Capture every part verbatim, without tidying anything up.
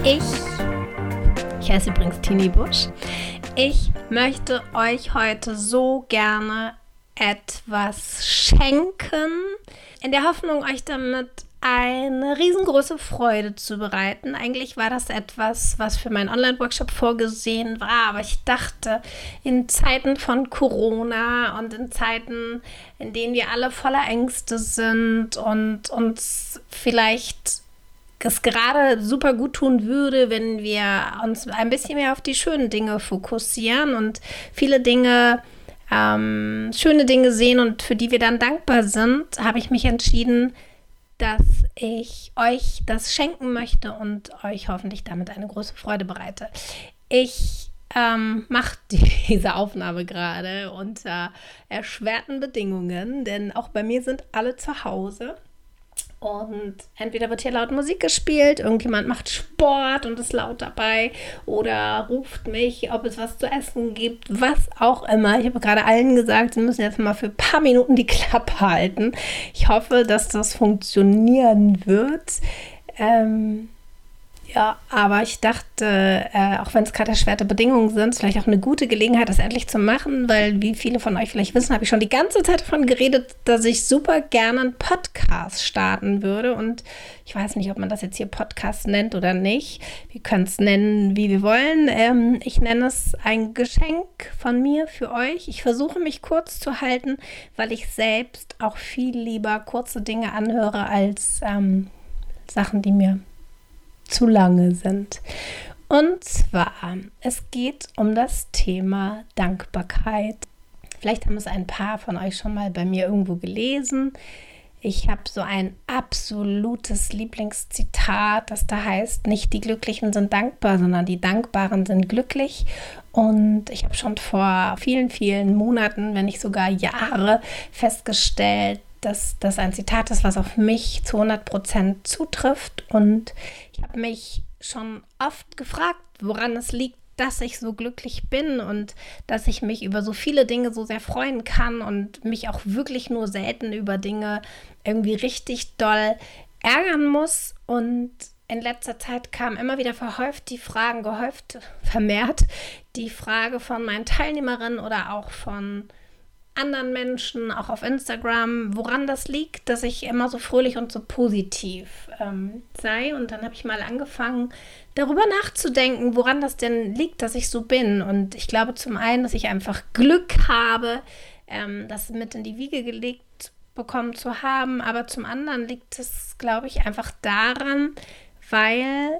Ich, ich heiße übrigens Tini Busch, ich möchte euch heute so gerne etwas schenken, in der Hoffnung, euch damit eine riesengroße Freude zu bereiten. Eigentlich war das etwas, was für meinen Online-Workshop vorgesehen war, aber ich dachte, in Zeiten von Corona und in Zeiten, in denen wir alle voller Ängste sind und uns vielleicht es gerade super gut tun würde, wenn wir uns ein bisschen mehr auf die schönen Dinge fokussieren und viele Dinge, ähm, schöne Dinge sehen und für die wir dann dankbar sind, habe ich mich entschieden, dass ich euch das schenken möchte und euch hoffentlich damit eine große Freude bereite. Ich ähm, mache diese Aufnahme gerade unter erschwerten Bedingungen, denn auch bei mir sind alle zu Hause. Und entweder wird hier laut Musik gespielt, irgendjemand macht Sport und ist laut dabei oder ruft mich, ob es was zu essen gibt, was auch immer. Ich habe gerade allen gesagt, sie müssen jetzt mal für ein paar Minuten die Klappe halten. Ich hoffe, dass das funktionieren wird. Ähm, ja, aber ich dachte, äh, auch wenn es gerade erschwerte Bedingungen sind, ist vielleicht auch eine gute Gelegenheit, das endlich zu machen, weil, wie viele von euch vielleicht wissen, habe ich schon die ganze Zeit davon geredet, dass ich super gerne einen Podcast starten würde. Und ich weiß nicht, ob man das jetzt hier Podcast nennt oder nicht. Wir können es nennen, wie wir wollen. Ähm, ich nenne es ein Geschenk von mir für euch. Ich versuche, mich kurz zu halten, weil ich selbst auch viel lieber kurze Dinge anhöre als ähm, Sachen, die mir zu lange sind. Und zwar, es geht um das Thema Dankbarkeit. Vielleicht haben es ein paar von euch schon mal bei mir irgendwo gelesen. Ich habe so ein absolutes Lieblingszitat, das da heißt, nicht die Glücklichen sind dankbar, sondern die Dankbaren sind glücklich. Und ich habe schon vor vielen, vielen Monaten, wenn nicht sogar Jahre, festgestellt, dass das ein Zitat ist, was auf mich zu hundert Prozent zutrifft. Und ich habe mich schon oft gefragt, woran es liegt, dass ich so glücklich bin und dass ich mich über so viele Dinge so sehr freuen kann und mich auch wirklich nur selten über Dinge irgendwie richtig doll ärgern muss. Und in letzter Zeit kamen immer wieder verhäuft die Fragen, gehäuft, vermehrt, die Frage von meinen Teilnehmerinnen oder auch von anderen Menschen, auch auf Instagram, woran das liegt, dass ich immer so fröhlich und so positiv ähm, sei. Und dann habe ich mal angefangen, darüber nachzudenken, woran das denn liegt, dass ich so bin. Und ich glaube zum einen, dass ich einfach Glück habe, ähm, das mit in die Wiege gelegt bekommen zu haben. Aber zum anderen liegt es, glaube ich, einfach daran, weil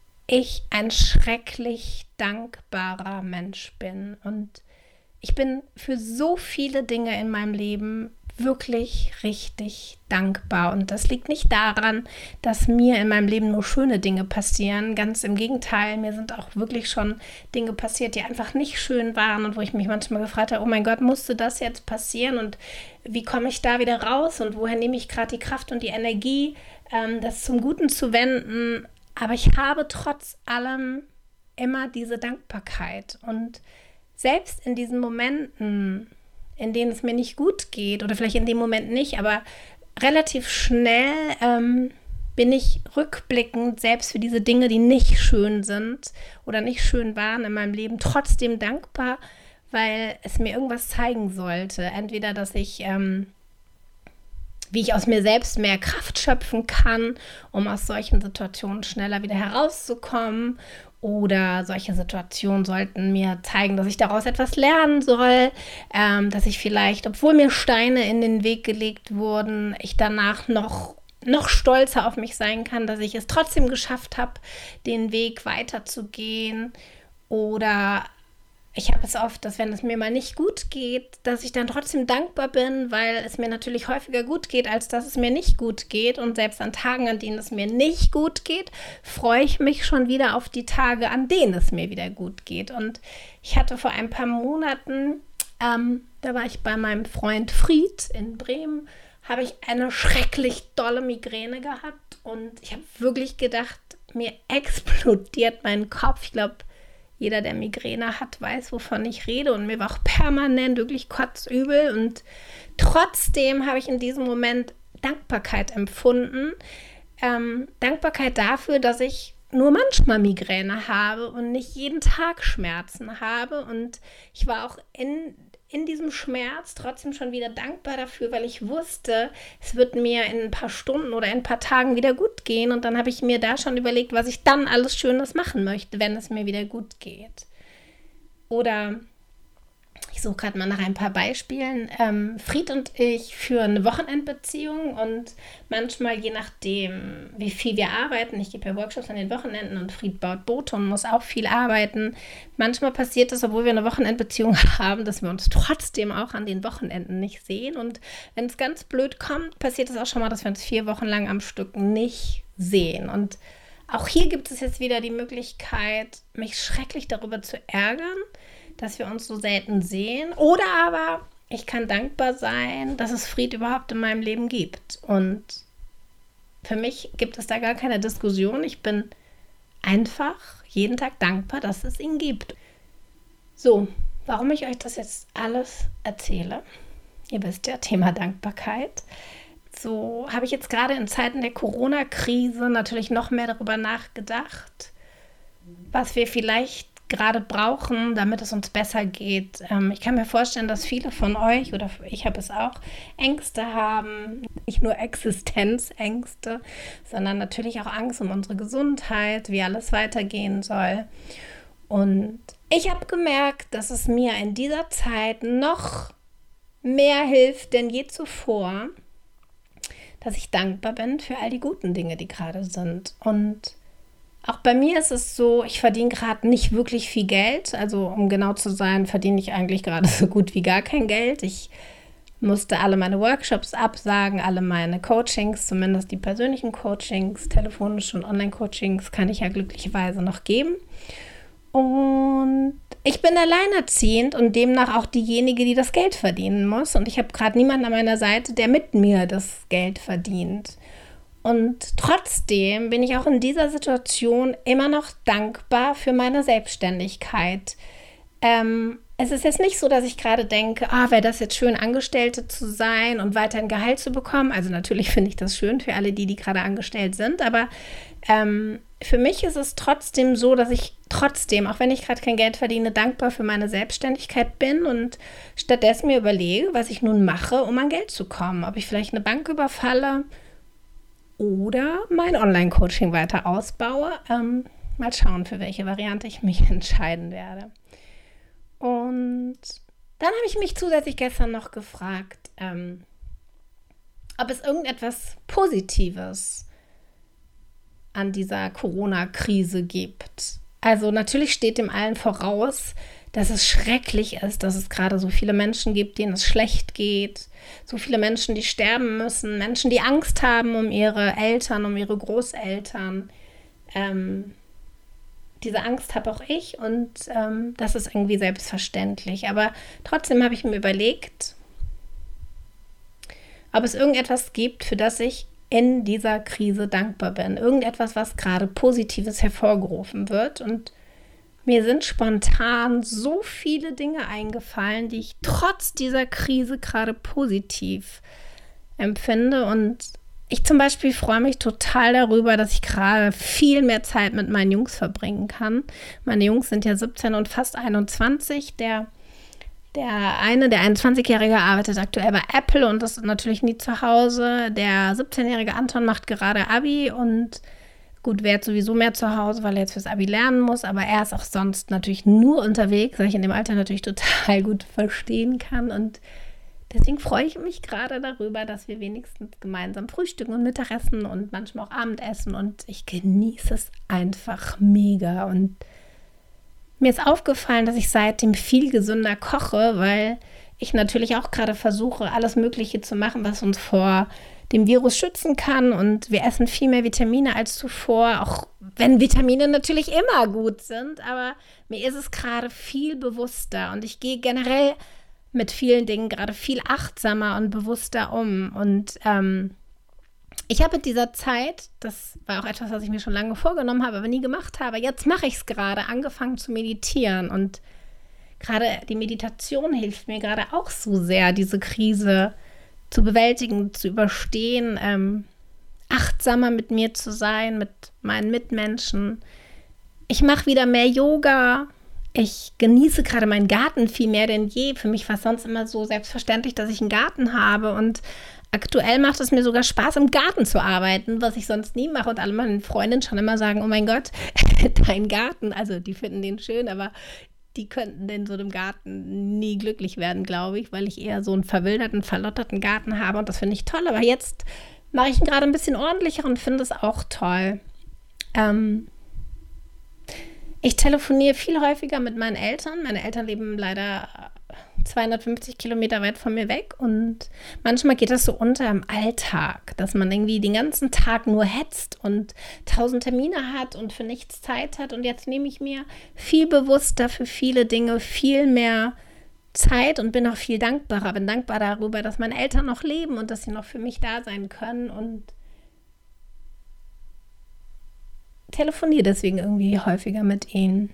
ich ein schrecklich dankbarer Mensch bin. Und ich bin für so viele Dinge in meinem Leben wirklich richtig dankbar. Und das liegt nicht daran, dass mir in meinem Leben nur schöne Dinge passieren. Ganz im Gegenteil, mir sind auch wirklich schon Dinge passiert, die einfach nicht schön waren und wo ich mich manchmal gefragt habe, oh mein Gott, musste das jetzt passieren? Und wie komme ich da wieder raus? Und woher nehme ich gerade die Kraft und die Energie, ähm, das zum Guten zu wenden? Aber ich habe trotz allem immer diese Dankbarkeit. Und selbst in diesen Momenten, in denen es mir nicht gut geht, oder vielleicht in dem Moment nicht, aber relativ schnell ähm, bin ich rückblickend, selbst für diese Dinge, die nicht schön sind oder nicht schön waren in meinem Leben, trotzdem dankbar, weil es mir irgendwas zeigen sollte. Entweder, dass ich, ähm, wie ich aus mir selbst mehr Kraft schöpfen kann, um aus solchen Situationen schneller wieder herauszukommen. Oder solche Situationen sollten mir zeigen, dass ich daraus etwas lernen soll, ähm, dass ich vielleicht, obwohl mir Steine in den Weg gelegt wurden, ich danach noch, noch stolzer auf mich sein kann, dass ich es trotzdem geschafft habe, den Weg weiterzugehen. Oder ich habe es oft, dass wenn es mir mal nicht gut geht, dass ich dann trotzdem dankbar bin, weil es mir natürlich häufiger gut geht, als dass es mir nicht gut geht. Und selbst an Tagen, an denen es mir nicht gut geht, freue ich mich schon wieder auf die Tage, an denen es mir wieder gut geht. Und ich hatte vor ein paar Monaten, ähm, da war ich bei meinem Freund Fried in Bremen, habe ich eine schrecklich dolle Migräne gehabt. Und ich habe wirklich gedacht, mir explodiert mein Kopf. Ich glaube, jeder, der Migräne hat, weiß, wovon ich rede. Und mir war auch permanent wirklich kotzübel. Und trotzdem habe ich in diesem Moment Dankbarkeit empfunden. Ähm, Dankbarkeit dafür, dass ich nur manchmal Migräne habe und nicht jeden Tag Schmerzen habe. Und ich war auch in, in diesem Schmerz trotzdem schon wieder dankbar dafür, weil ich wusste, es wird mir in ein paar Stunden oder in ein paar Tagen wieder gut gehen. Und dann habe ich mir da schon überlegt, was ich dann alles Schönes machen möchte, wenn es mir wieder gut geht. Oder ich suche gerade mal nach ein paar Beispielen. Ähm, Fried und ich führen eine Wochenendbeziehung und manchmal, je nachdem, wie viel wir arbeiten, ich gebe ja Workshops an den Wochenenden und Fried baut Boote und muss auch viel arbeiten. Manchmal passiert es, obwohl wir eine Wochenendbeziehung haben, dass wir uns trotzdem auch an den Wochenenden nicht sehen. Und wenn es ganz blöd kommt, passiert es auch schon mal, dass wir uns vier Wochen lang am Stück nicht sehen. Und auch hier gibt es jetzt wieder die Möglichkeit, mich schrecklich darüber zu ärgern, dass wir uns so selten sehen. Oder aber ich kann dankbar sein, dass es Fried überhaupt in meinem Leben gibt. Und für mich gibt es da gar keine Diskussion. Ich bin einfach jeden Tag dankbar, dass es ihn gibt. So, warum ich euch das jetzt alles erzähle, ihr wisst ja, Thema Dankbarkeit. So habe ich jetzt gerade in Zeiten der Corona-Krise natürlich noch mehr darüber nachgedacht, was wir vielleicht gerade brauchen, damit es uns besser geht. Ähm, ich kann mir vorstellen, dass viele von euch, oder ich habe es auch, Ängste haben, nicht nur Existenzängste, sondern natürlich auch Angst um unsere Gesundheit, wie alles weitergehen soll. Und ich habe gemerkt, dass es mir in dieser Zeit noch mehr hilft denn je zuvor, dass ich dankbar bin für all die guten Dinge, die gerade sind. Und auch bei mir ist es so, ich verdiene gerade nicht wirklich viel Geld. Also um genau zu sein, verdiene ich eigentlich gerade so gut wie gar kein Geld. Ich musste alle meine Workshops absagen, alle meine Coachings, zumindest die persönlichen Coachings, telefonische und Online-Coachings kann ich ja glücklicherweise noch geben. Und ich bin alleinerziehend und demnach auch diejenige, die das Geld verdienen muss. Und ich habe gerade niemanden an meiner Seite, der mit mir das Geld verdient. Und trotzdem bin ich auch in dieser Situation immer noch dankbar für meine Selbstständigkeit. Ähm, es ist jetzt nicht so, dass ich gerade denke, ah, wäre das jetzt schön, Angestellte zu sein und weiterhin Gehalt zu bekommen. Also natürlich finde ich das schön für alle die, die gerade angestellt sind. Aber ähm, für mich ist es trotzdem so, dass ich trotzdem, auch wenn ich gerade kein Geld verdiene, dankbar für meine Selbstständigkeit bin und stattdessen mir überlege, was ich nun mache, um an Geld zu kommen. Ob ich vielleicht eine Bank überfalle oder mein Online-Coaching weiter ausbaue. Ähm, mal schauen, für welche Variante ich mich entscheiden werde. Und dann habe ich mich zusätzlich gestern noch gefragt, ähm, ob es irgendetwas Positives an dieser Corona-Krise gibt. Also natürlich steht dem allen voraus, dass es schrecklich ist, dass es gerade so viele Menschen gibt, denen es schlecht geht. So viele Menschen, die sterben müssen. Menschen, die Angst haben um ihre Eltern, um ihre Großeltern. Ähm, diese Angst habe auch ich und ähm, das ist irgendwie selbstverständlich. Aber trotzdem habe ich mir überlegt, ob es irgendetwas gibt, für das ich in dieser Krise dankbar bin. Irgendetwas, was gerade Positives hervorgerufen wird. Und mir sind spontan so viele Dinge eingefallen, die ich trotz dieser Krise gerade positiv empfinde. Und ich zum Beispiel freue mich total darüber, dass ich gerade viel mehr Zeit mit meinen Jungs verbringen kann. Meine Jungs sind ja siebzehn und fast einundzwanzig. Der, der eine, der einundzwanzigjährige, arbeitet aktuell bei Apple und ist natürlich nie zu Hause. Der siebzehnjährige Anton macht gerade Abi und gut, wäre sowieso mehr zu Hause, weil er jetzt fürs Abi lernen muss, aber er ist auch sonst natürlich nur unterwegs, weil ich in dem Alter natürlich total gut verstehen kann und deswegen freue ich mich gerade darüber, dass wir wenigstens gemeinsam frühstücken und Mittagessen und manchmal auch Abendessen und ich genieße es einfach mega und mir ist aufgefallen, dass ich seitdem viel gesünder koche, weil ich natürlich auch gerade versuche, alles Mögliche zu machen, was uns vor dem Virus schützen kann und wir essen viel mehr Vitamine als zuvor, auch wenn Vitamine natürlich immer gut sind, aber mir ist es gerade viel bewusster und ich gehe generell mit vielen Dingen gerade viel achtsamer und bewusster um und ähm, ich habe in dieser Zeit, das war auch etwas, was ich mir schon lange vorgenommen habe, aber nie gemacht habe, jetzt mache ich es gerade, angefangen zu meditieren und gerade die Meditation hilft mir gerade auch so sehr, diese Krise zu bewältigen, zu überstehen. Ähm, achtsamer mit mir zu sein, mit meinen Mitmenschen. Ich mache wieder mehr Yoga. Ich genieße gerade meinen Garten viel mehr denn je. Für mich war es sonst immer so selbstverständlich, dass ich einen Garten habe. Und aktuell macht es mir sogar Spaß, im Garten zu arbeiten, was ich sonst nie mache. Und alle meine Freundinnen schon immer sagen, oh mein Gott, dein Garten. Also die finden den schön, aber die könnten in so einem Garten nie glücklich werden, glaube ich, weil ich eher so einen verwilderten, verlotterten Garten habe. Und das finde ich toll. Aber jetzt mache ich ihn gerade ein bisschen ordentlicher und finde es auch toll. Ähm... Ich telefoniere viel häufiger mit meinen Eltern. Meine Eltern leben leider zweihundertfünfzig Kilometer weit von mir weg und manchmal geht das so unter im Alltag, dass man irgendwie den ganzen Tag nur hetzt und tausend Termine hat und für nichts Zeit hat. Und jetzt nehme ich mir viel bewusster für viele Dinge viel mehr Zeit und bin auch viel dankbarer. Bin dankbar darüber, dass meine Eltern noch leben und dass sie noch für mich da sein können und telefoniere deswegen irgendwie häufiger mit ihnen.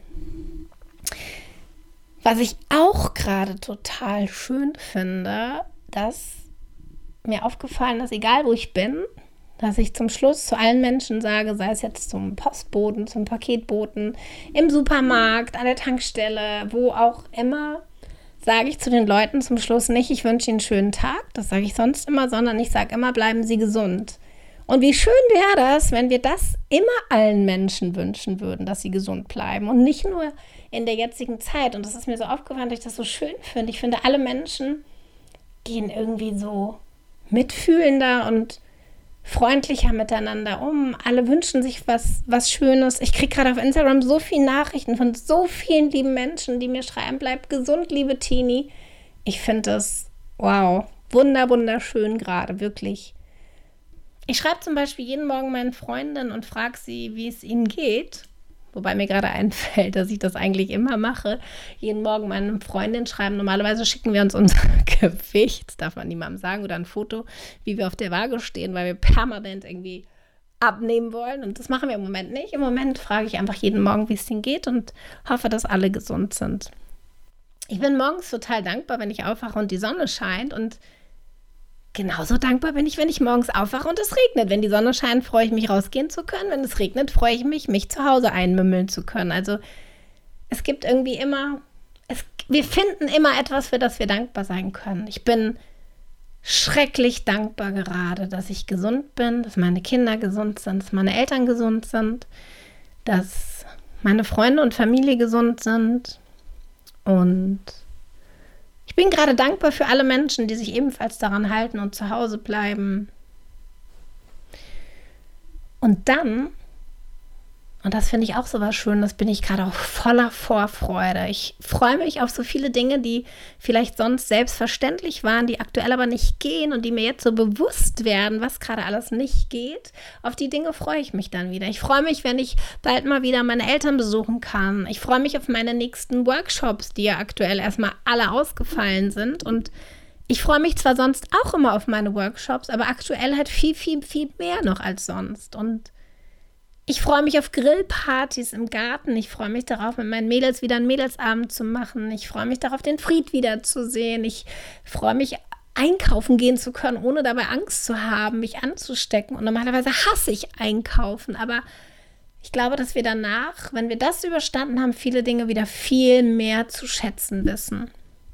Was ich auch gerade total schön finde, dass mir aufgefallen ist, egal wo ich bin, dass ich zum Schluss zu allen Menschen sage, sei es jetzt zum Postboten, zum Paketboten, im Supermarkt, an der Tankstelle, wo auch immer, sage ich zu den Leuten zum Schluss nicht, ich wünsche Ihnen einen schönen Tag, das sage ich sonst immer, sondern ich sage immer, bleiben Sie gesund. Und wie schön wäre das, wenn wir das immer allen Menschen wünschen würden, dass sie gesund bleiben und nicht nur in der jetzigen Zeit. Und das ist mir so aufgefallen, dass ich das so schön finde. Ich finde, alle Menschen gehen irgendwie so mitfühlender und freundlicher miteinander um. Alle wünschen sich was, was Schönes. Ich kriege gerade auf Instagram so viele Nachrichten von so vielen lieben Menschen, die mir schreiben, bleib gesund, liebe Tini. Ich finde das, wow, wunder, wunderschön gerade, wirklich. Ich schreibe zum Beispiel jeden Morgen meinen Freundinnen und frage sie, wie es ihnen geht. Wobei mir gerade einfällt, dass ich das eigentlich immer mache. Jeden Morgen meine Freundin schreiben. Normalerweise schicken wir uns unser Gewicht, das darf man niemandem sagen, oder ein Foto, wie wir auf der Waage stehen, weil wir permanent irgendwie abnehmen wollen. Und das machen wir im Moment nicht. Im Moment frage ich einfach jeden Morgen, wie es ihnen geht und hoffe, dass alle gesund sind. Ich bin morgens total dankbar, wenn ich aufwache und die Sonne scheint, und genauso dankbar bin ich, wenn ich morgens aufwache und es regnet. Wenn die Sonne scheint, freue ich mich, rausgehen zu können. Wenn es regnet, freue ich mich, mich zu Hause einmümmeln zu können. Also es gibt irgendwie immer, es, wir finden immer etwas, für das wir dankbar sein können. Ich bin schrecklich dankbar gerade, dass ich gesund bin, dass meine Kinder gesund sind, dass meine Eltern gesund sind, dass meine Freunde und Familie gesund sind. Und ich bin gerade dankbar für alle Menschen, die sich ebenfalls daran halten und zu Hause bleiben. Und dann, und das finde ich auch so was Schönes, bin ich gerade auch voller Vorfreude. Ich freue mich auf so viele Dinge, die vielleicht sonst selbstverständlich waren, die aktuell aber nicht gehen und die mir jetzt so bewusst werden, was gerade alles nicht geht. Auf die Dinge freue ich mich dann wieder. Ich freue mich, wenn ich bald mal wieder meine Eltern besuchen kann. Ich freue mich auf meine nächsten Workshops, die ja aktuell erstmal alle ausgefallen sind. Und ich freue mich zwar sonst auch immer auf meine Workshops, aber aktuell halt viel, viel, viel mehr noch als sonst. Und ich freue mich auf Grillpartys im Garten. Ich freue mich darauf, mit meinen Mädels wieder einen Mädelsabend zu machen. Ich freue mich darauf, den Fried wiederzusehen. Ich freue mich, einkaufen gehen zu können, ohne dabei Angst zu haben, mich anzustecken. Und normalerweise hasse ich Einkaufen. Aber ich glaube, dass wir danach, wenn wir das überstanden haben, viele Dinge wieder viel mehr zu schätzen wissen.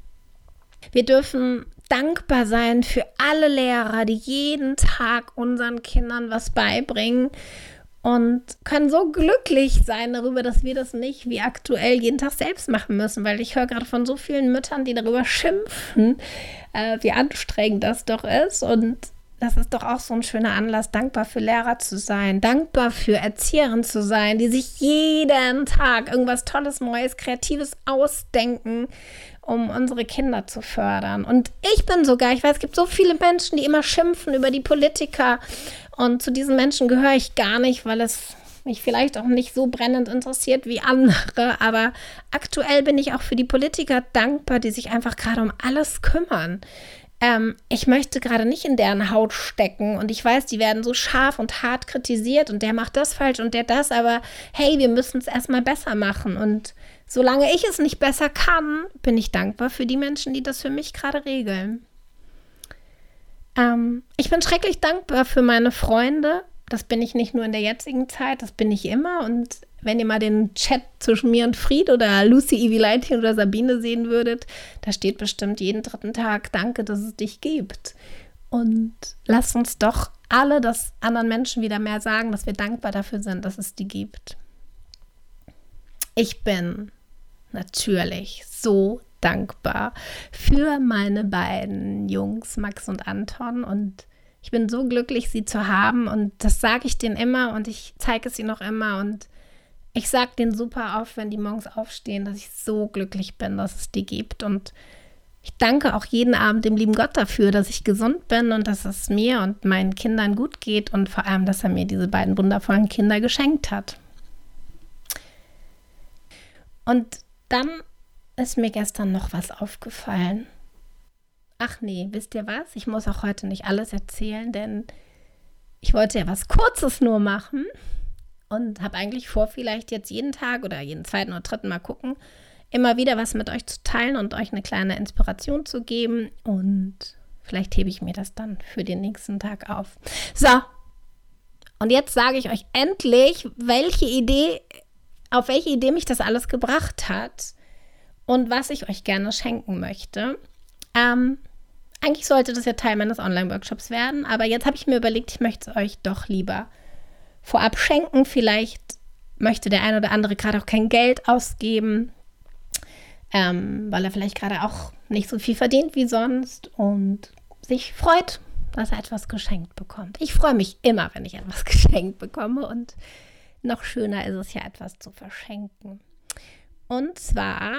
Wir dürfen dankbar sein für alle Lehrer, die jeden Tag unseren Kindern was beibringen. Und können so glücklich sein darüber, dass wir das nicht wie aktuell jeden Tag selbst machen müssen. Weil ich höre gerade von so vielen Müttern, die darüber schimpfen, äh, wie anstrengend das doch ist. Und das ist doch auch so ein schöner Anlass, dankbar für Lehrer zu sein, dankbar für Erzieherin zu sein, die sich jeden Tag irgendwas Tolles, Neues, Kreatives ausdenken, um unsere Kinder zu fördern. Und ich bin sogar, ich weiß, es gibt so viele Menschen, die immer schimpfen über die Politiker. Und zu diesen Menschen gehöre ich gar nicht, weil es mich vielleicht auch nicht so brennend interessiert wie andere. Aber aktuell bin ich auch für die Politiker dankbar, die sich einfach gerade um alles kümmern. Ähm, ich möchte gerade nicht in deren Haut stecken. Und ich weiß, die werden so scharf und hart kritisiert und der macht das falsch und der das. Aber hey, wir müssen es erstmal besser machen. Und solange ich es nicht besser kann, bin ich dankbar für die Menschen, die das für mich gerade regeln. Ähm, ich bin schrecklich dankbar für meine Freunde, das bin ich nicht nur in der jetzigen Zeit, das bin ich immer. Und wenn ihr mal den Chat zwischen mir und Fried oder Lucy, Ivy Leitchen oder Sabine sehen würdet, da steht bestimmt jeden dritten Tag, danke, dass es dich gibt. Und lasst uns doch alle das anderen Menschen wieder mehr sagen, dass wir dankbar dafür sind, dass es die gibt. Ich bin natürlich so dankbar für meine beiden Jungs, Max und Anton, und ich bin so glücklich, sie zu haben, und das sage ich denen immer und ich zeige es ihnen noch immer, und ich sage denen super oft, wenn die morgens aufstehen, dass ich so glücklich bin, dass es die gibt, und ich danke auch jeden Abend dem lieben Gott dafür, dass ich gesund bin und dass es mir und meinen Kindern gut geht und vor allem, dass er mir diese beiden wundervollen Kinder geschenkt hat. Und dann ist mir gestern noch was aufgefallen. Ach nee, wisst ihr was? Ich muss auch heute nicht alles erzählen, denn ich wollte ja was Kurzes nur machen und habe eigentlich vor, vielleicht jetzt jeden Tag oder jeden zweiten oder dritten Mal gucken, immer wieder was mit euch zu teilen und euch eine kleine Inspiration zu geben, und vielleicht hebe ich mir das dann für den nächsten Tag auf. So, und jetzt sage ich euch endlich, welche Idee, auf welche Idee mich das alles gebracht hat und was ich euch gerne schenken möchte. Ähm, eigentlich sollte das ja Teil meines Online-Workshops werden, aber jetzt habe ich mir überlegt, ich möchte es euch doch lieber vorab schenken. Vielleicht möchte der ein oder andere gerade auch kein Geld ausgeben, ähm, weil er vielleicht gerade auch nicht so viel verdient wie sonst und sich freut, dass er etwas geschenkt bekommt. Ich freue mich immer, wenn ich etwas geschenkt bekomme, und noch schöner ist es ja, etwas zu verschenken. Und zwar,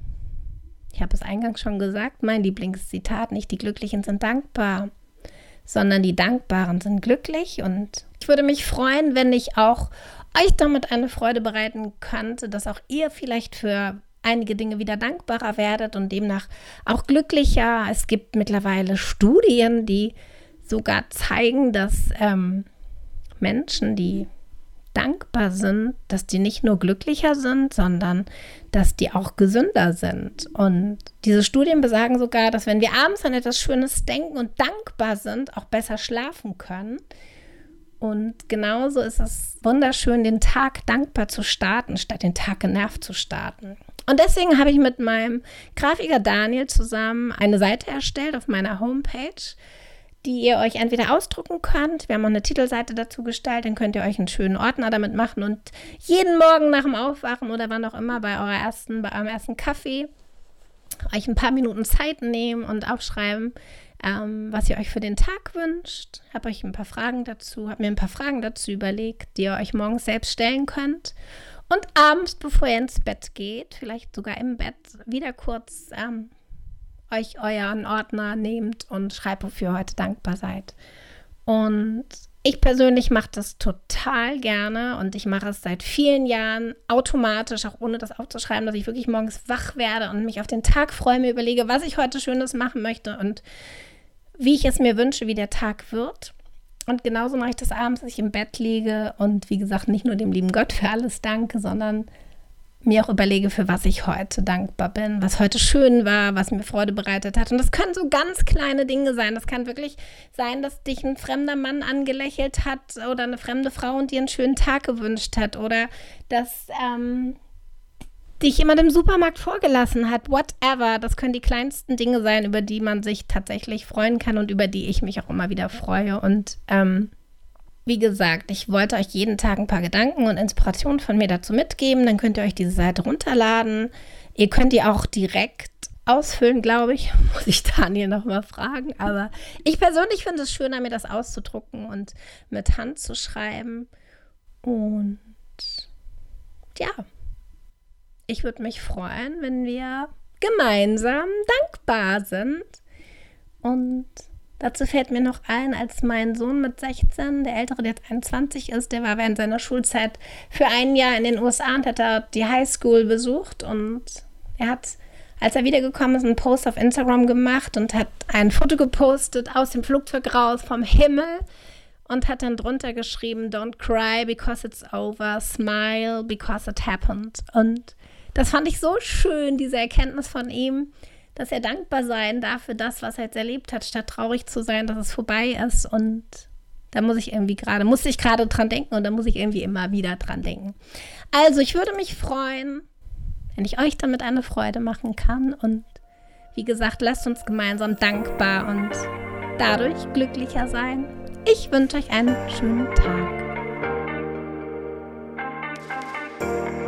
ich habe es eingangs schon gesagt, mein Lieblingszitat: nicht die Glücklichen sind dankbar, sondern die Dankbaren sind glücklich. Und ich würde mich freuen, wenn ich auch euch damit eine Freude bereiten könnte, dass auch ihr vielleicht für einige Dinge wieder dankbarer werdet und demnach auch glücklicher. Es gibt mittlerweile Studien, die sogar zeigen, dass ähm, Menschen, die dankbar sind, dass die nicht nur glücklicher sind, sondern dass die auch gesünder sind. Und diese Studien besagen sogar, dass wenn wir abends an etwas Schönes denken und dankbar sind, auch besser schlafen können. Und genauso ist es wunderschön, den Tag dankbar zu starten, statt den Tag genervt zu starten. Und deswegen habe ich mit meinem Grafiker Daniel zusammen eine Seite erstellt auf meiner Homepage, die ihr euch entweder ausdrucken könnt. Wir haben auch eine Titelseite dazu gestaltet, dann könnt ihr euch einen schönen Ordner damit machen und jeden Morgen nach dem Aufwachen oder wann auch immer bei eurer ersten, bei eurem ersten Kaffee euch ein paar Minuten Zeit nehmen und aufschreiben, ähm, was ihr euch für den Tag wünscht. Habe euch ein paar Fragen dazu, habe mir ein paar Fragen dazu überlegt, die ihr euch morgens selbst stellen könnt. Und abends, bevor ihr ins Bett geht, vielleicht sogar im Bett, wieder kurz ähm, euch euren Ordner nehmt und schreibt, wofür ihr heute dankbar seid. Und ich persönlich mache das total gerne, und ich mache es seit vielen Jahren automatisch, auch ohne das aufzuschreiben, dass ich wirklich morgens wach werde und mich auf den Tag freue, mir überlege, was ich heute Schönes machen möchte und wie ich es mir wünsche, wie der Tag wird. Und genauso mache ich das abends, dass ich im Bett liege und wie gesagt nicht nur dem lieben Gott für alles danke, sondern mir auch überlege, für was ich heute dankbar bin, was heute schön war, was mir Freude bereitet hat. Und das können so ganz kleine Dinge sein. Das kann wirklich sein, dass dich ein fremder Mann angelächelt hat oder eine fremde Frau und dir einen schönen Tag gewünscht hat, oder dass ähm, dich jemand im Supermarkt vorgelassen hat. Whatever. Das können die kleinsten Dinge sein, über die man sich tatsächlich freuen kann und über die ich mich auch immer wieder freue. Und ähm, wie gesagt, ich wollte euch jeden Tag ein paar Gedanken und Inspirationen von mir dazu mitgeben. Dann könnt ihr euch diese Seite runterladen. Ihr könnt die auch direkt ausfüllen, glaube ich. Muss ich Daniel nochmal fragen. Aber ich persönlich finde es schöner, mir das auszudrucken und mit Hand zu schreiben. Und ja, ich würde mich freuen, wenn wir gemeinsam dankbar sind. Und dazu fällt mir noch ein, als mein Sohn mit sechzehn, der Ältere, der jetzt einundzwanzig ist, der war während seiner Schulzeit für ein Jahr in den U S A und hat da die Highschool besucht. Und er hat, als er wiedergekommen ist, einen Post auf Instagram gemacht und hat ein Foto gepostet aus dem Flugzeug raus vom Himmel und hat dann drunter geschrieben: Don't cry because it's over, smile because it happened. Und das fand ich so schön, diese Erkenntnis von ihm, dass er dankbar sein darf für das, was er jetzt erlebt hat, statt traurig zu sein, dass es vorbei ist. Und Da muss ich irgendwie gerade, musste ich gerade dran denken und da muss ich irgendwie immer wieder dran denken. Also ich würde mich freuen, wenn ich euch damit eine Freude machen kann. Und wie gesagt, lasst uns gemeinsam dankbar und dadurch glücklicher sein. Ich wünsche euch einen schönen Tag.